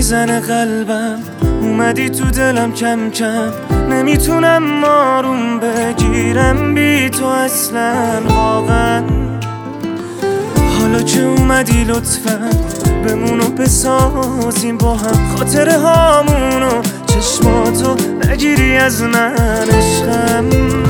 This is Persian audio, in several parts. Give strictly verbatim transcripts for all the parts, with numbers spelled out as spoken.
میزنه قلبم، اومدی تو دلم کم کم، نمیتونم آروم بگیرم بی تو اصلا واقعا. حالا که اومدی لطفا بمونو بسازیم با هم، خاطره هامونو چشماتو نگیری از من عشقم.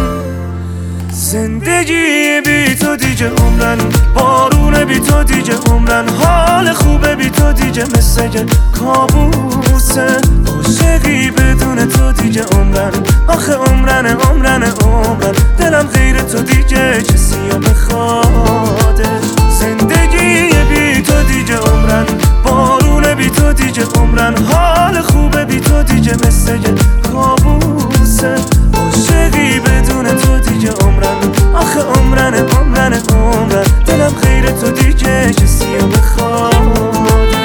زندگی بی تو دیگه عمرن، بارونه بی تو دیگه عمرن، حال خوبه بی تو دیگه مثل یه کابوسه، عاشقی بدون تو دیگه عمرن، آخه عمرن عمرن عمرن، دلم غیر تو دیگه کسی رو بخواده. زندگی بی تو دیگه عمرن، بارونه بی تو دیگه عمرن، حال خوبه بی تو دیگه مثل یه کابوسه، عاشقی بدون تو دیگه عمرن، آخه عمرن عمرن عمرن، دلم غیر تو دیگه کسی رو بخواده.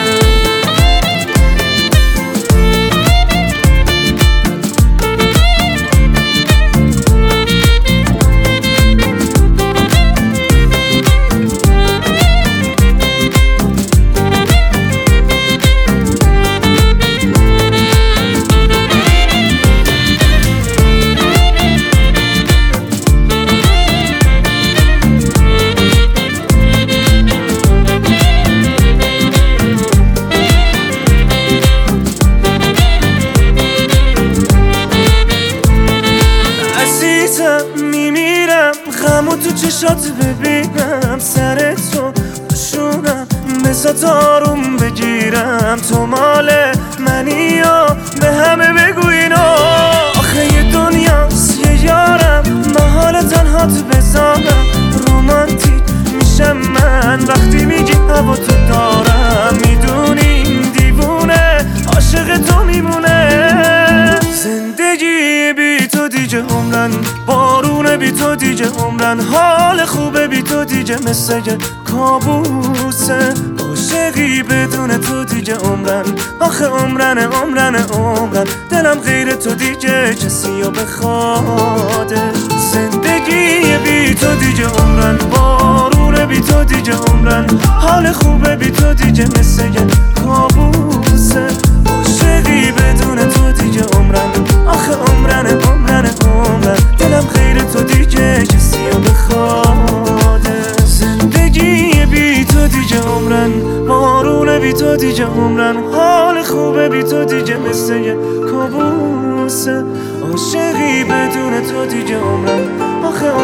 میمیرم غمو تو چشات ببینم، سر تو بشونم بسات آروم بگیرم، تو مال منی و به همه بگو اینو، آخه یه دنیاست یه یارم، من حال تنهات بذارم، رومانتیک میشم من وقتی میگی هوا تو دارم، میدونیم دیوونه عاشق تو میمونه. زندگی بی تو دیگه عمرن، بارونه بی تو دیگه عمرن، حال خوبه بی تو دیگه مثل یه کابوسه، عاشقی بدون تو دیگه عمرن، آخه عمرن عمرن عمرن، دلم غیر تو دیگه کسی رو بخواده. زندگی بی تو دیگه عمرن، بارونه بی تو دیگه عمرن، حال خوبه بی تو دیگه مثل یه کابوسه، عاشقی بدون تو دیگه عمرن، آخه عمرن عمرن عمرن، دلم غیر تو دیگه کسی رو بخواده. زندگی بی تو دیگه عمرن، بارونه بی تو دیگه عمرن، حال خوبه بی تو دیگه مثل یه کابوسه، عاشقی بدون تو دیگه عمرن، آخه